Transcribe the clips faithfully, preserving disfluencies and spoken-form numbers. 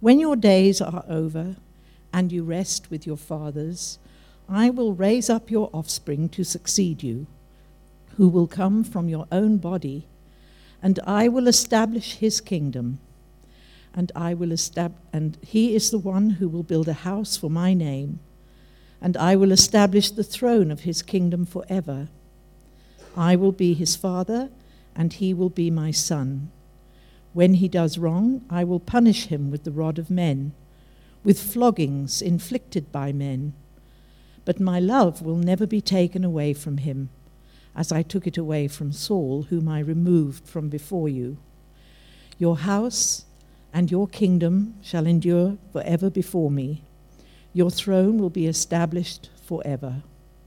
When your days are over and you rest with your fathers, I will raise up your offspring to succeed you, who will come from your own body, and I will establish his kingdom. And I will estab- and he is the one who will build a house for my name, and I will establish the throne of his kingdom forever. I will be his father, and he will be my son. When he does wrong, I will punish him with the rod of men, with floggings inflicted by men. But my love will never be taken away from him, as I took it away from Saul, whom I removed from before you. Your house and your kingdom shall endure forever before me. Your throne will be established forever.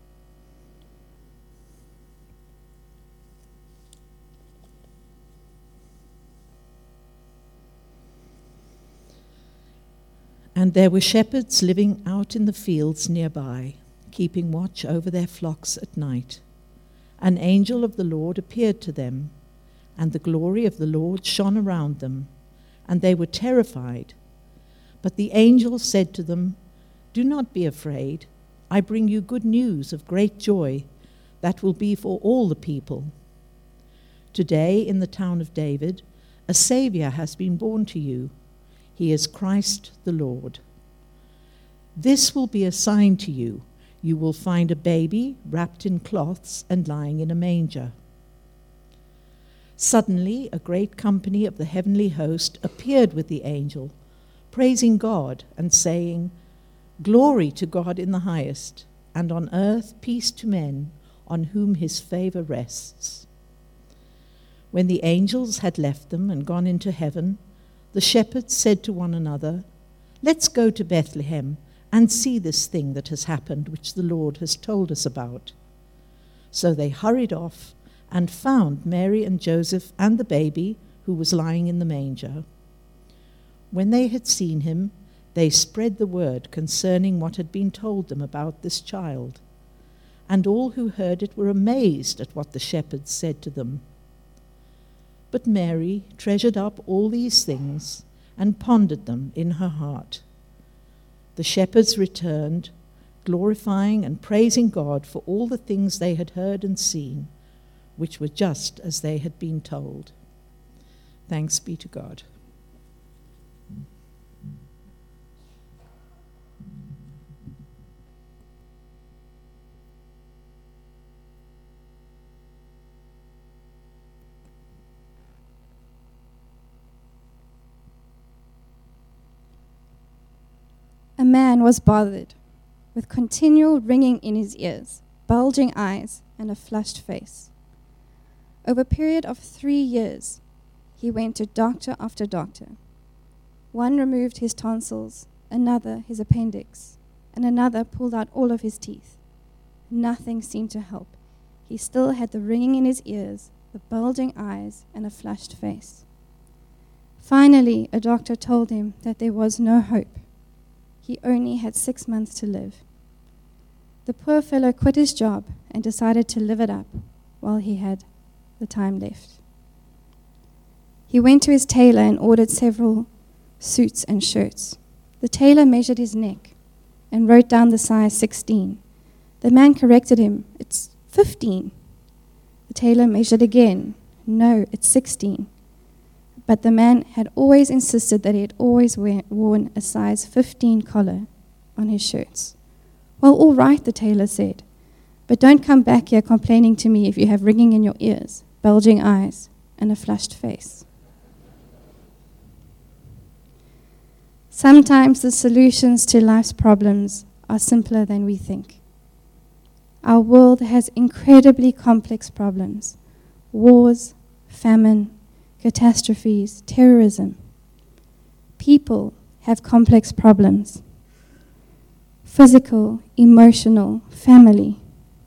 And there were shepherds living out in the fields nearby, keeping watch over their flocks at night. An angel of the Lord appeared to them, and the glory of the Lord shone around them, and they were terrified. But the angel said to them, "Do not be afraid. I bring you good news of great joy that will be for all the people. Today in the town of David, a Savior has been born to you. He is Christ the Lord. This will be a sign to you. You will find a baby wrapped in cloths and lying in a manger." Suddenly, a great company of the heavenly host appeared with the angel, praising God and saying, "Glory to God in the highest, and on earth peace to men on whom his favor rests." When the angels had left them and gone into heaven, the shepherds said to one another, "Let's go to Bethlehem and see this thing that has happened, which the Lord has told us about." So they hurried off and found Mary and Joseph and the baby, who was lying in the manger. When they had seen him, they spread the word concerning what had been told them about this child. And all who heard it were amazed at what the shepherds said to them. But Mary treasured up all these things and pondered them in her heart. The shepherds returned, glorifying and praising God for all the things they had heard and seen, which were just as they had been told. Thanks be to God. A man was bothered with continual ringing in his ears, bulging eyes, and a flushed face. Over a period of three years, he went to doctor after doctor. One removed his tonsils, another his appendix, and another pulled out all of his teeth. Nothing seemed to help. He still had the ringing in his ears, the bulging eyes, and a flushed face. Finally, a doctor told him that there was no hope. He only had six months to live. The poor fellow quit his job and decided to live it up while he had the time left. He went to his tailor and ordered several suits and shirts. The tailor measured his neck and wrote down the size sixteen. The man corrected him, "It's fifteen. The tailor measured again. "No, it's sixteen. But the man had always insisted that he had always wear, worn a size fifteen collar on his shirts. "Well, all right," the tailor said, "but don't come back here complaining to me if you have ringing in your ears, bulging eyes, and a flushed face." Sometimes the solutions to life's problems are simpler than we think. Our world has incredibly complex problems: wars, famine, catastrophes, terrorism. People have complex problems: physical, emotional, family.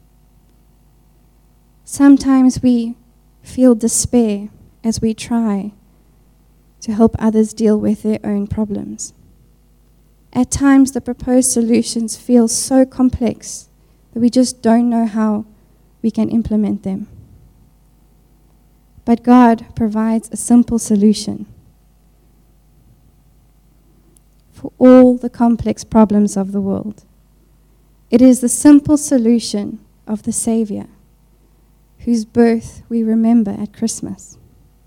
Sometimes we feel despair as we try to help others deal with their own problems. At times, the proposed solutions feel so complex that we just don't know how we can implement them. But God provides a simple solution. for all the complex problems of the world. It is the simple solution of the Savior, whose birth we remember at Christmas.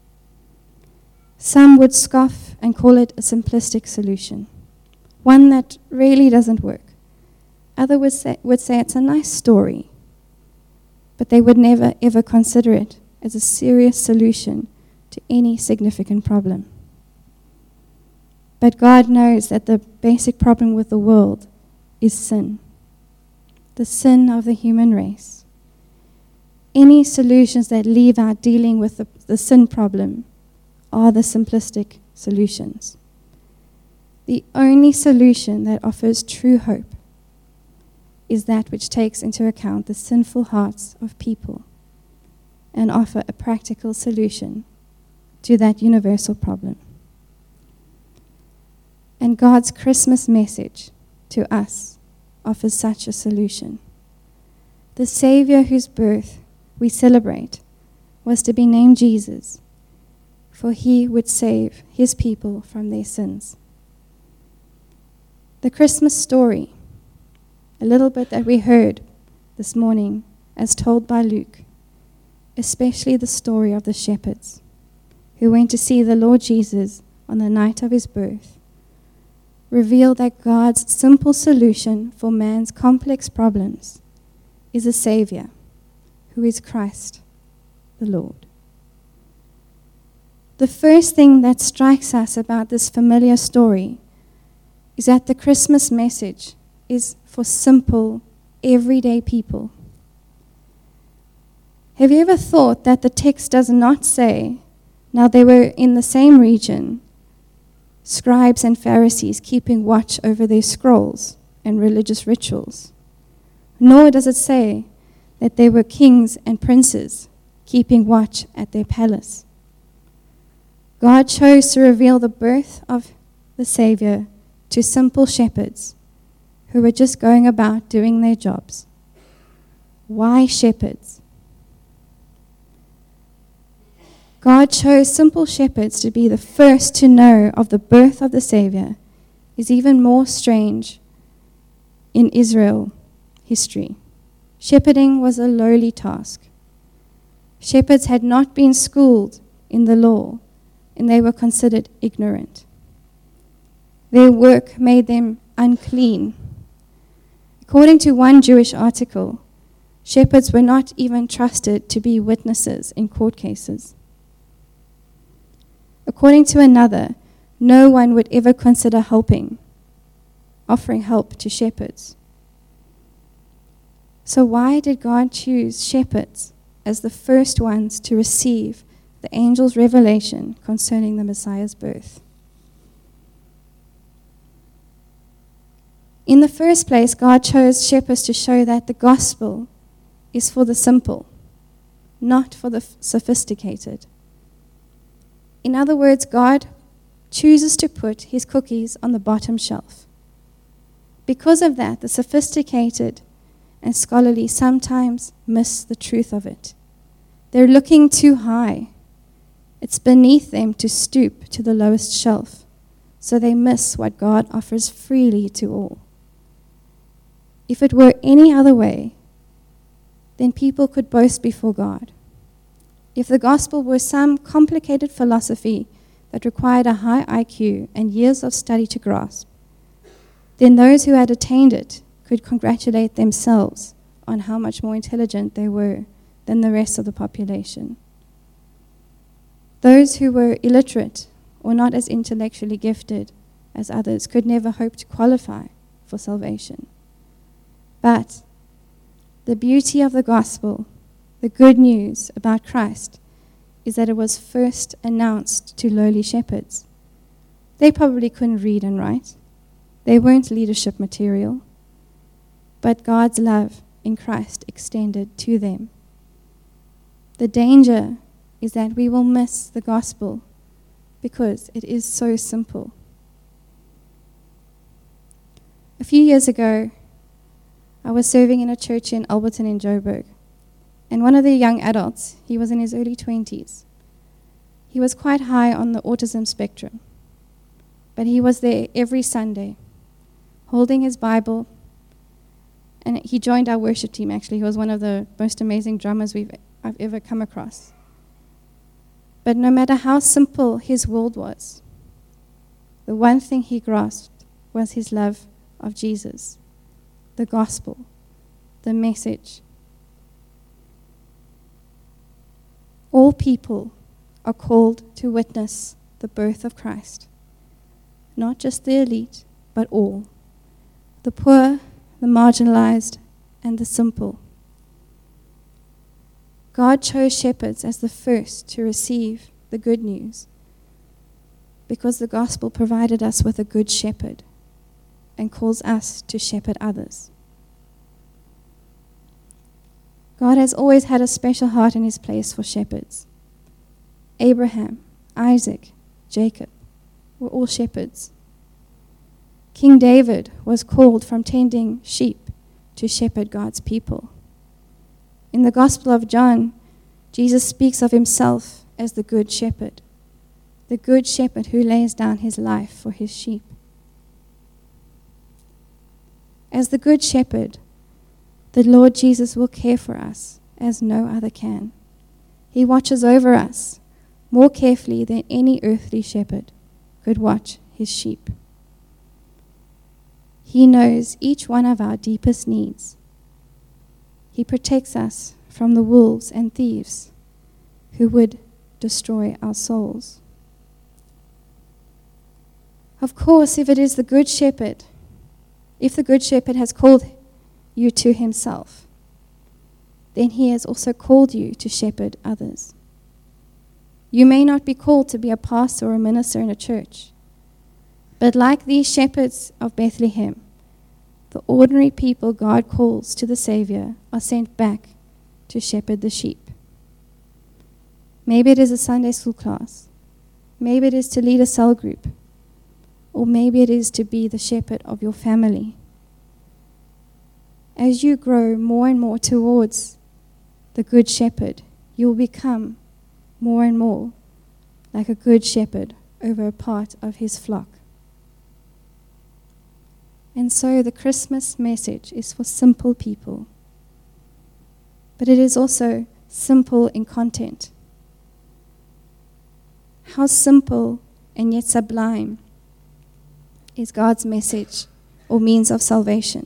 Some would scoff and call it a simplistic solution, one that really doesn't work. Others would say, would say it's a nice story, but they would never ever consider it as a serious solution to any significant problem. But God knows that the basic problem with the world is sin, the sin of the human race. Any solutions that leave out dealing with the, the sin problem are the simplistic solutions. The only solution that offers true hope is that which takes into account the sinful hearts of people and offer a practical solution to that universal problem. And God's Christmas message to us offers such a solution. The Savior whose birth we celebrate was to be named Jesus, for he would save his people from their sins. The Christmas story, a little bit that we heard this morning as told by Luke, especially the story of the shepherds who went to see the Lord Jesus on the night of his birth, reveal that God's simple solution for man's complex problems is a Savior who is Christ, the Lord. The first thing that strikes us about this familiar story is that the Christmas message is for simple, everyday people. Have you ever thought that the text does not say, now they were in the same region, scribes and Pharisees keeping watch over their scrolls and religious rituals? Nor does it say that they were kings and princes keeping watch at their palace. God chose to reveal the birth of the Savior to simple shepherds who were just going about doing their jobs. Why shepherds? God chose simple shepherds to be the first to know of the birth of the Savior is even more strange in Israel history. Shepherding was a lowly task. Shepherds had not been schooled in the law, and they were considered ignorant. Their work made them unclean. According to one Jewish article, shepherds were not even trusted to be witnesses in court cases. According to another, no one would ever consider helping, offering help to shepherds. So why did God choose shepherds as the first ones to receive the angel's revelation concerning the Messiah's birth? In the first place, God chose shepherds to show that the gospel is for the simple, not for the sophisticated. In other words, God chooses to put his cookies on the bottom shelf. Because of that, the sophisticated and scholarly sometimes miss the truth of it. They're looking too high. It's beneath them to stoop to the lowest shelf, so they miss what God offers freely to all. If it were any other way, then people could boast before God. If the gospel were some complicated philosophy that required a high I Q and years of study to grasp, then those who had attained it could congratulate themselves on how much more intelligent they were than the rest of the population. Those who were illiterate or not as intellectually gifted as others could never hope to qualify for salvation. But the beauty of the gospel, the good news about Christ, is that it was first announced to lowly shepherds. They probably couldn't read and write. They weren't leadership material. But God's love in Christ extended to them. The danger is that we will miss the gospel because it is so simple. A few years ago, I was serving in a church in Alberton in Joburg. And one of the young adults, he was in his early twenties. He was quite high on the autism spectrum. but he was there every Sunday, holding his Bible. And he joined our worship team, actually. He was one of the most amazing drummers we've I've ever come across. But no matter how simple his world was, the one thing he grasped was his love of Jesus, the gospel, the message. All people are called to witness the birth of Christ. Not just the elite, but all. The poor, the marginalized, and the simple. God chose shepherds as the first to receive the good news because the gospel provided us with a good shepherd and calls us to shepherd others. God has always had a special heart in his place for shepherds. Abraham, Isaac, Jacob were all shepherds. King David was called from tending sheep to shepherd God's people. In the Gospel of John, Jesus speaks of himself as the good shepherd, the good shepherd who lays down his life for his sheep. As the good shepherd, the Lord Jesus will care for us as no other can. He watches over us more carefully than any earthly shepherd could watch his sheep. He knows each one of our deepest needs. He protects us from the wolves and thieves who would destroy our souls. Of course, if it is the good shepherd, if the good shepherd has called you to himself, then he has also called you to shepherd others. You may not be called to be a pastor or a minister in a church, but like these shepherds of Bethlehem, the ordinary people God calls to the Savior are sent back to shepherd the sheep. Maybe it is a Sunday school class. Maybe it is to lead a cell group. Or maybe it is to be the shepherd of your family. As you grow more and more towards the good shepherd, you will become more and more like a good shepherd over a part of his flock. And so the Christmas message is for simple people. But it is also simple in content. How simple and yet sublime is God's message or means of salvation.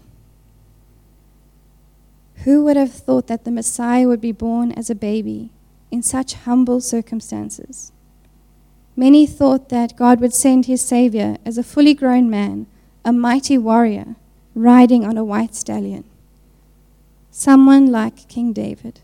Who would have thought that the Messiah would be born as a baby in such humble circumstances? Many thought that God would send his Savior as a fully grown man, a mighty warrior, riding on a white stallion. Someone like King David.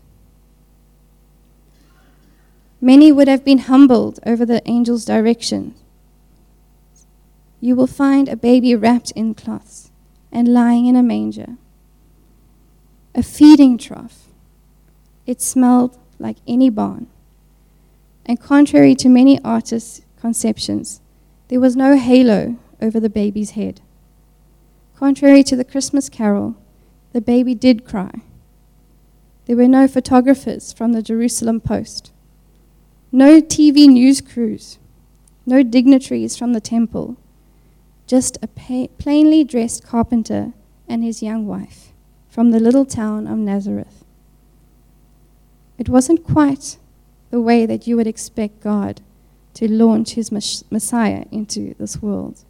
Many would have been humbled over the angel's direction. You will find a baby wrapped in cloths and lying in a manger. A feeding trough. It smelled like any barn. And contrary to many artists' conceptions, there was no halo over the baby's head. Contrary to the Christmas carol, the baby did cry. There were no photographers from the Jerusalem Post, no T V news crews, no dignitaries from the temple, just a pa- plainly dressed carpenter and his young wife from the little town of Nazareth. It wasn't quite the way that you would expect God to launch his mes- Messiah into this world.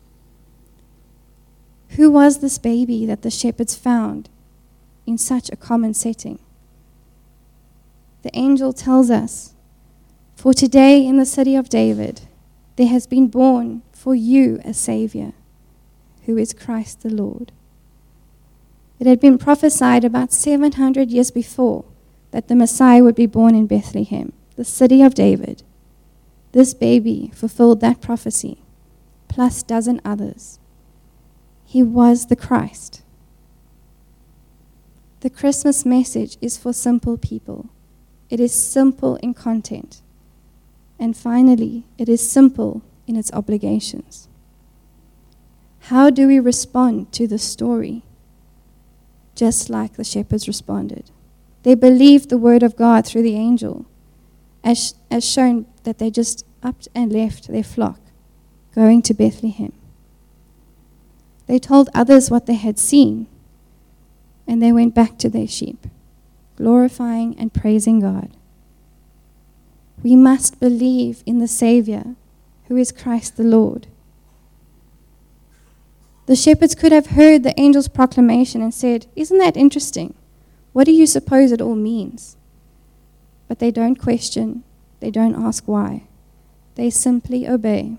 Who was this baby that the shepherds found in such a common setting? The angel tells us, "For today in the city of David there has been born for you a Savior, who is Christ the Lord." It had been prophesied about seven hundred years before that the Messiah would be born in Bethlehem, the city of David. This baby fulfilled that prophecy, plus a dozen others. He was the Christ. The Christmas message is for simple people. It is simple in content. And finally, it is simple in its obligations. How do we respond to the story? Just like the shepherds responded. They believed the word of God through the angel, as, as shown that they just upped and left their flock, going to Bethlehem. They told others what they had seen, and they went back to their sheep, glorifying and praising God. We must believe in the Savior, who is Christ the Lord. The shepherds could have heard the angel's proclamation and said, "Isn't that interesting? What do you suppose it all means?" But they don't question, they don't ask why. They simply obey.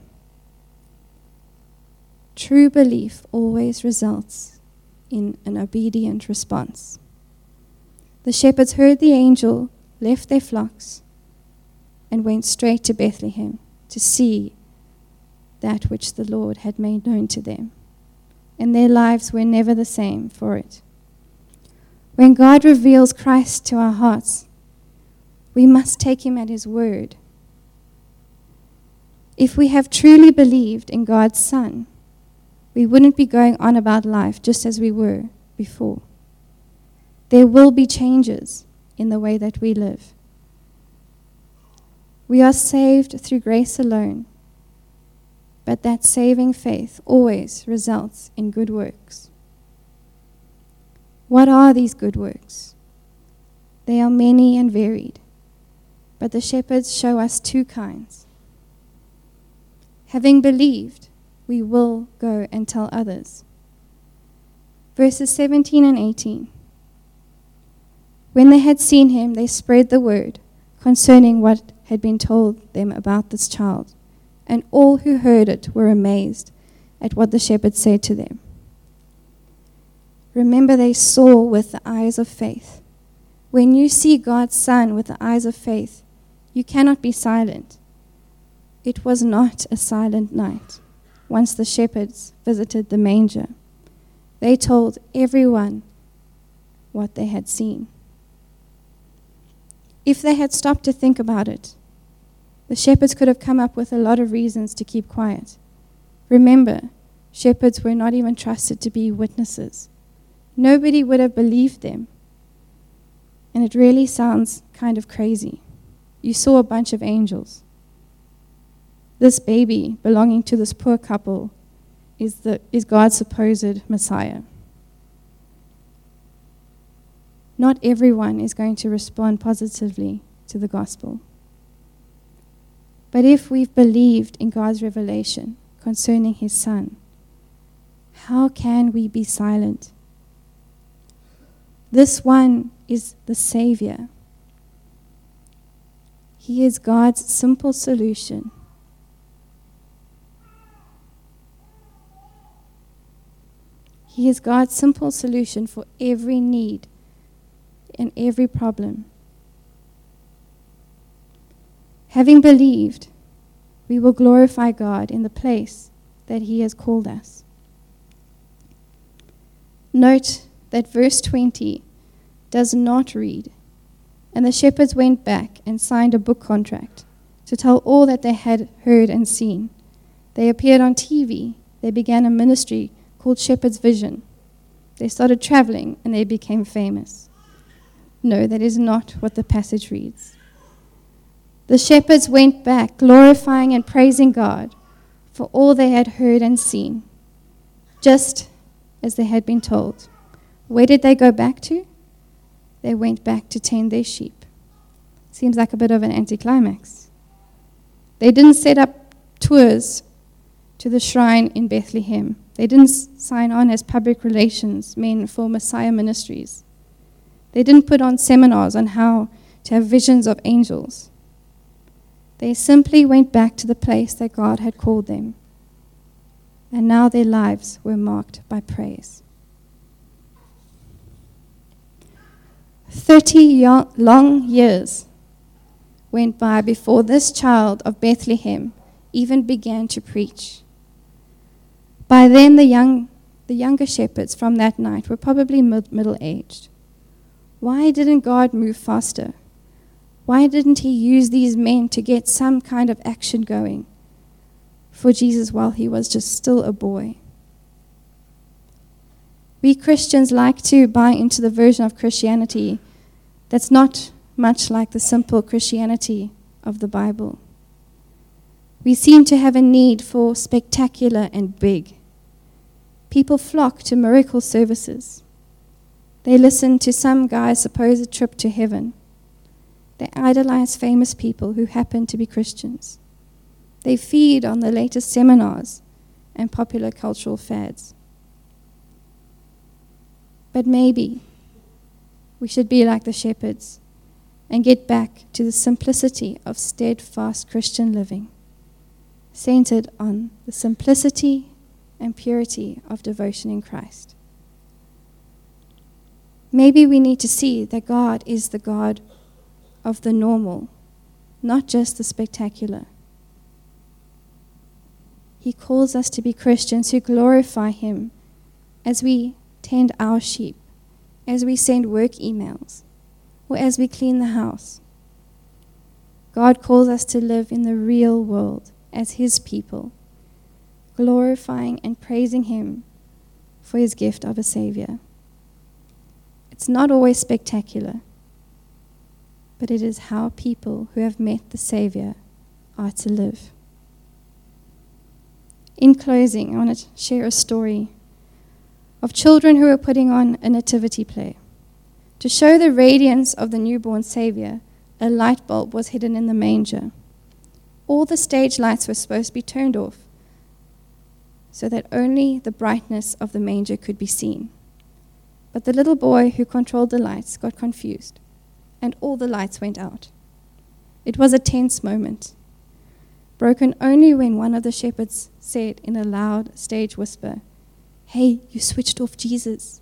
True belief always results in an obedient response. The shepherds heard the angel, left their flocks, and went straight to Bethlehem to see that which the Lord had made known to them. And their lives were never the same for it. When God reveals Christ to our hearts, we must take him at his word. If we have truly believed in God's Son, we wouldn't be going on about life just as we were before. There will be changes in the way that we live. We are saved through grace alone, but that saving faith always results in good works. What are these good works? They are many and varied, but the shepherds show us two kinds. Having believed, we will go and tell others. Verses seventeen and eighteen. When they had seen him, they spread the word concerning what had been told them about this child, and all who heard it were amazed at what the shepherds said to them. Remember, they saw with the eyes of faith. When you see God's Son with the eyes of faith, you cannot be silent. It was not a silent night. Once the shepherds visited the manger, they told everyone what they had seen. If they had stopped to think about it, the shepherds could have come up with a lot of reasons to keep quiet. Remember, shepherds were not even trusted to be witnesses. Nobody would have believed them. And it really sounds kind of crazy. You saw a bunch of angels. This baby belonging to this poor couple is, the, is God's supposed Messiah. Not everyone is going to respond positively to the gospel. But if we've believed in God's revelation concerning his Son, how can we be silent? This one is the Savior. He is God's simple solution. He is God's simple solution for every need and every problem. Having believed, we will glorify God in the place that he has called us. Note that verse twenty does not read, "And the shepherds went back and signed a book contract to tell all that they had heard and seen. They appeared on T V. They began a ministry called Shepherd's Vision. They started traveling and they became famous." No, that is not what the passage reads. The shepherds went back, glorifying and praising God for all they had heard and seen, just as they had been told. Where did they go back to? They went back to tend their sheep. Seems like a bit of an anticlimax. They didn't set up tours to the shrine in Bethlehem. They didn't sign on as public relations men for Messiah ministries. They didn't put on seminars on how to have visions of angels. They simply went back to the place that God had called them. And now their lives were marked by praise. Thirty long years went by before this child of Bethlehem even began to preach. By then, the young, the younger shepherds from that night were probably mid- middle-aged. Why didn't God move faster? Why didn't he use these men to get some kind of action going for Jesus while he was just still a boy? We Christians like to buy into the version of Christianity that's not much like the simple Christianity of the Bible. We seem to have a need for spectacular and big. People flock to miracle services. They listen to some guy's supposed trip to heaven. They idolize famous people who happen to be Christians. They feed on the latest seminars and popular cultural fads. But maybe we should be like the shepherds and get back to the simplicity of steadfast Christian living, centered on the simplicity and purity of devotion in Christ. Maybe we need to see that God is the God of the normal, not just the spectacular. He calls us to be Christians who glorify Him as we tend our sheep, as we send work emails, or as we clean the house. God calls us to live in the real world as His people, glorifying and praising Him for His gift of a Savior. It's not always spectacular, but it is how people who have met the Savior are to live. In closing, I want to share a story of children who were putting on a nativity play. To show the radiance of the newborn Savior, a light bulb was hidden in the manger. All the stage lights were supposed to be turned off so that only the brightness of the manger could be seen. But the little boy who controlled the lights got confused, and all the lights went out. It was a tense moment, broken only when one of the shepherds said in a loud stage whisper, "Hey, you switched off Jesus."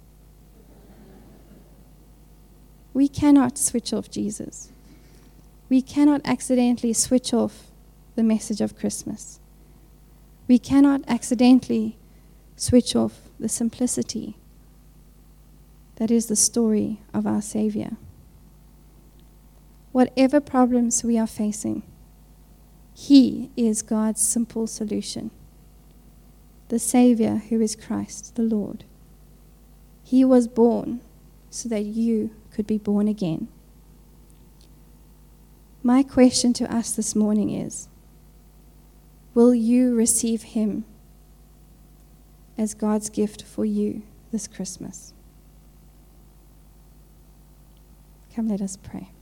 We cannot switch off Jesus. We cannot accidentally switch off the message of Christmas. We cannot accidentally switch off the simplicity that is the story of our Savior. Whatever problems we are facing, He is God's simple solution. The Savior who is Christ, the Lord. He was born so that you could be born again. My question to us this morning is, will you receive Him as God's gift for you this Christmas? Come, let us pray.